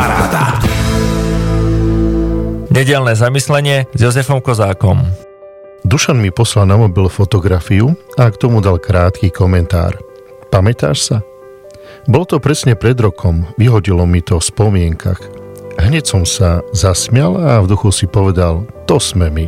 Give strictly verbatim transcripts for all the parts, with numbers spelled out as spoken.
Paráda. Nedeľné zamyslenie s Jozefom Kozákom. Dušan mi poslal na mobil fotografiu a k tomu dal krátky komentár. Pamätáš sa? Bolo to presne pred rokom, vyhodilo mi to v spomienkach. Hneď som sa zasmial a v duchu si povedal, to sme my.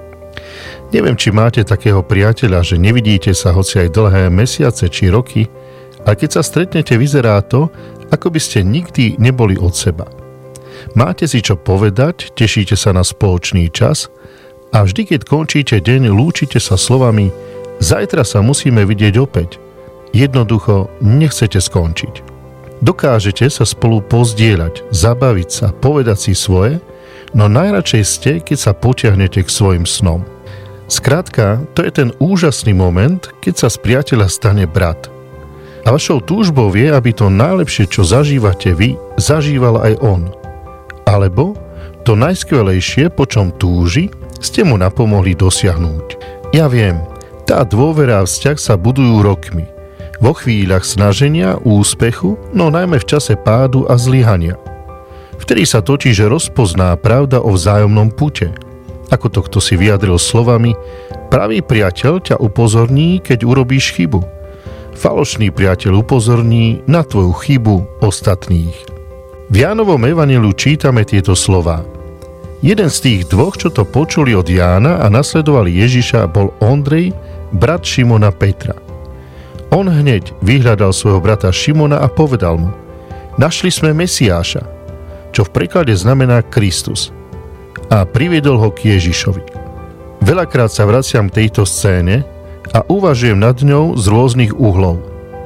Neviem, či máte takého priateľa, že nevidíte sa hoci aj dlhé mesiace či roky, a keď sa stretnete, vyzerá to, ako by ste nikdy neboli od seba. Máte si čo povedať, tešíte sa na spoločný čas a vždy, keď končíte deň, lúčite sa slovami zajtra sa musíme vidieť opäť. Jednoducho nechcete skončiť. Dokážete sa spolu pozdieľať, zabaviť sa, povedať si svoje, no najradšej ste, keď sa potiahnete k svojim snom. Skrátka, to je ten úžasný moment, keď sa z priateľa stane brat. A vašou túžbou je, aby to najlepšie, čo zažívate vy, zažíval aj on. Alebo to najskvelejšie, po čom túži, ste mu napomohli dosiahnuť. Ja viem, tá dôvera a vzťah sa budujú rokmi. Vo chvíľach snaženia, úspechu, no najmä v čase pádu a zlyhania. Vtedy sa totiž rozpozná pravda o vzájomnom pute. Ako to kto si vyjadril slovami, pravý priateľ ťa upozorní, keď urobíš chybu. Falošný priateľ upozorní na tvoju chybu ostatných. V Jánovom evanjeliu čítame tieto slová. Jeden z tých dvoch, čo to počuli od Jána a nasledovali Ježiša, bol Ondrej, brat Šimona Petra. On hneď vyhľadal svojho brata Šimona a povedal mu, našli sme Mesiáša, čo v preklade znamená Kristus, a priviedol ho k Ježišovi. Veľakrát sa vraciam k tejto scéne a uvažujem nad ňou z rôznych uhlov.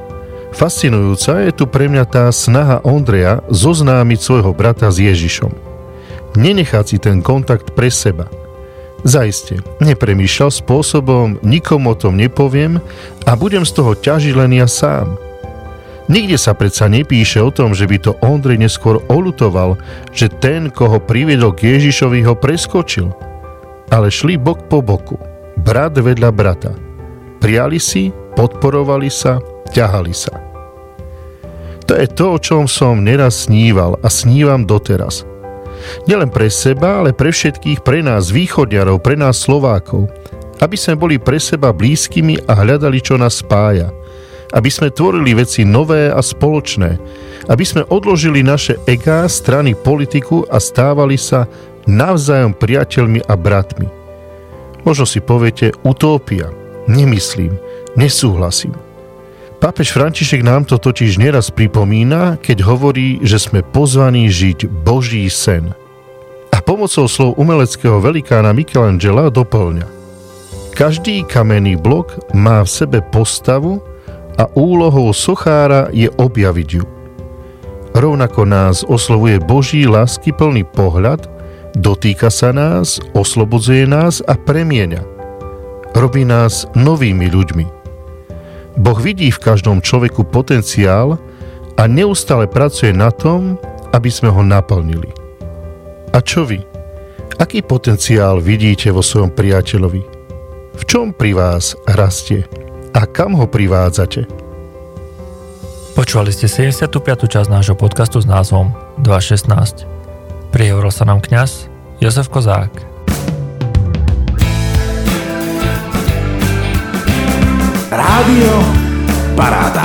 Fascinujúca je tu pre mňa tá snaha Ondreja zoznámiť svojho brata s Ježišom. Nenechať si ten kontakt pre seba. Zaiste, nepremýšľal spôsobom, nikomu o tom nepoviem a budem z toho ťažiť len ja sám. Nikde sa predsa nepíše o tom, že by to Ondrej neskôr oľutoval, že ten, koho priviedol k Ježišovi, ho preskočil. Ale šli bok po boku, brat vedľa brata. Prijali si, podporovali sa, ťahali sa. To je to, o čom som neraz sníval a snívam doteraz. Nielen pre seba, ale pre všetkých, pre nás východňarov, pre nás Slovákov. Aby sme boli pre seba blízkymi a hľadali, čo nás spája. Aby sme tvorili veci nové a spoločné. Aby sme odložili naše egá, strany, politiku a stávali sa navzájom priateľmi a bratmi. Možno si poviete utópia. Nemyslím, nesúhlasím. Pápež František nám to totiž neraz pripomína, keď hovorí, že sme pozvaní žiť Boží sen. A pomocou slov umeleckého velikána Michelangela doplňa. Každý kamenný blok má v sebe postavu a úlohou sochára je objaviť ju. Rovnako nás oslovuje Boží láskyplný pohľad, dotýka sa nás, oslobodzuje nás a premieňa. Robí nás novými ľuďmi. Boh vidí v každom človeku potenciál a neustále pracuje na tom, aby sme ho naplnili. A čo vy? Aký potenciál vidíte vo svojom priateľovi? V čom pri vás rastie? A kam ho privádzate? Počúvali ste sedemdesiatu piatu časť nášho podcastu s názvom dva šestnásť. Prihovoril sa nám kňaz Jozef Kozák. Rádio Paráda.